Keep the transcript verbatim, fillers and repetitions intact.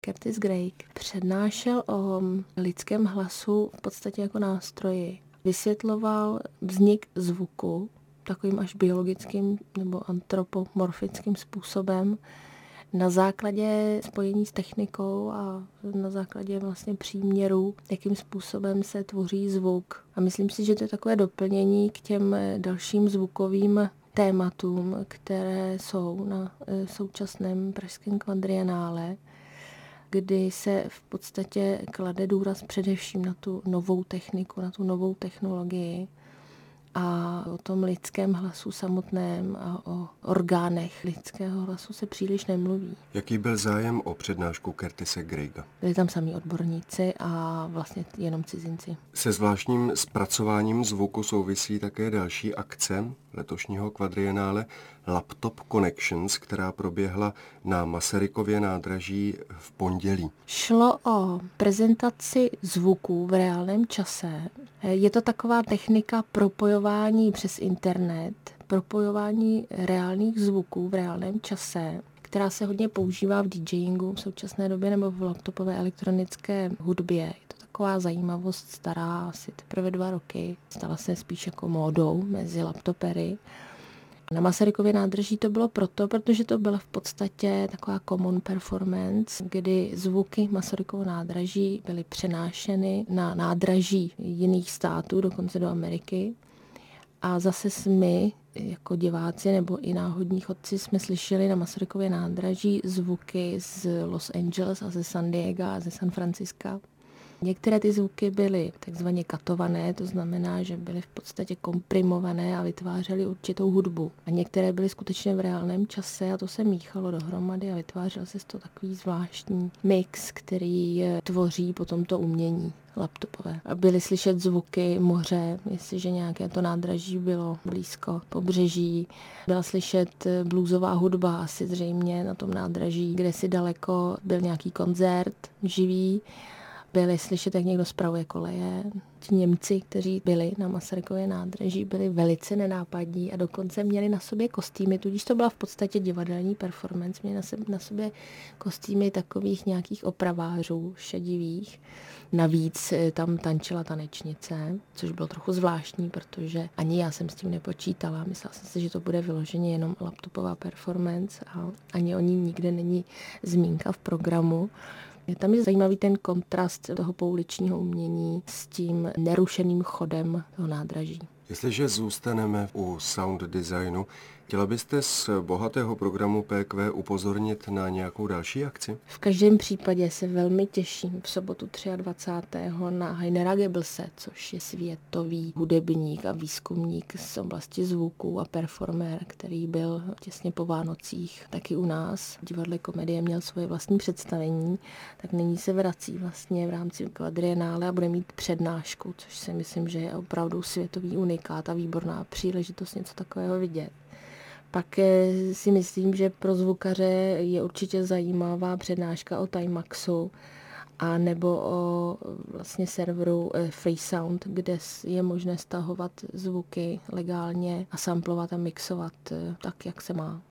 Curtis Gregg přednášel o lidském hlasu v podstatě jako nástroji. Vysvětloval vznik zvuku takovým až biologickým nebo antropomorfickým způsobem na základě spojení s technikou a na základě vlastně příměrů, jakým způsobem se tvoří zvuk. A myslím si, že to je takové doplnění k těm dalším zvukovým tématům, které jsou na současném pražském kvadrienále, kdy se v podstatě klade důraz především na tu novou techniku, na tu novou technologii a o tom lidském hlasu samotném a o orgánech lidského hlasu se příliš nemluví. Jaký byl zájem o přednášku Curtise Gregga? Byli tam samí odborníci a vlastně jenom cizinci. Se zvláštním zpracováním zvuku souvisí také další akce letošního kvadrienále Laptop Connections, která proběhla na Masarykově nádraží v pondělí. Šlo o prezentaci zvuků v reálném čase. Je to taková technika propojování přes internet, propojování reálných zvuků v reálném čase, která se hodně používá v DJingu v současné době nebo v laptopové elektronické hudbě. Je to taková zajímavost stará asi teprve dva roky. Stala se spíš jako módou mezi laptopery. Na Masarykově nádraží to bylo proto, protože to byla v podstatě taková common performance, kdy zvuky Masarykovo nádraží byly přenášeny na nádraží jiných států, dokonce do Ameriky. A zase my, jako diváci nebo i náhodní chodci, jsme slyšeli na Masarykově nádraží zvuky z Los Angeles a ze San Diego a ze San Franciska. Některé ty zvuky byly takzvaně katované, to znamená, že byly v podstatě komprimované a vytvářely určitou hudbu. A některé byly skutečně v reálném čase a to se míchalo dohromady a vytvářel se z toho takový zvláštní mix, který tvoří potom to umění laptopové. A byly slyšet zvuky moře, jestliže nějaké to nádraží bylo blízko pobřeží. Byla slyšet bluesová hudba asi zřejmě na tom nádraží, kde si daleko byl nějaký koncert živý. Byli slyšet, jak někdo spravuje koleje. Ti Němci, kteří byli na Masarykově nádraží, byli velice nenápadní a dokonce měli na sobě kostýmy, tudíž to byla v podstatě divadelní performance. Měli na, sebe, na sobě kostýmy takových nějakých opravářů šedivých. Navíc tam tančila tanečnice, což bylo trochu zvláštní, protože ani já jsem s tím nepočítala. Myslela jsem si, že to bude vyloženě jenom laptopová performance a ani o ní nikde není zmínka v programu. Tam je zajímavý ten kontrast toho pouličního umění s tím nerušeným chodem toho nádraží. Jestliže zůstaneme u sound designu, chtěla byste z bohatého programu P Q upozornit na nějakou další akci? V každém případě se velmi těším v sobotu dvacátého třetího na Heinera Goebbelse, což je světový hudebník a výzkumník z oblasti zvuku a performer, který byl těsně po Vánocích taky u nás. V divadle Komedie měl svoje vlastní představení, tak nyní se vrací vlastně v rámci kvadrienále a bude mít přednášku, což si myslím, že je opravdu světový unikát a výborná příležitost něco takového vidět. Pak si myslím, že pro zvukaře je určitě zajímavá přednáška o Timaxu a nebo o vlastně serveru Freesound, kde je možné stahovat zvuky legálně a samplovat a mixovat tak, jak se má.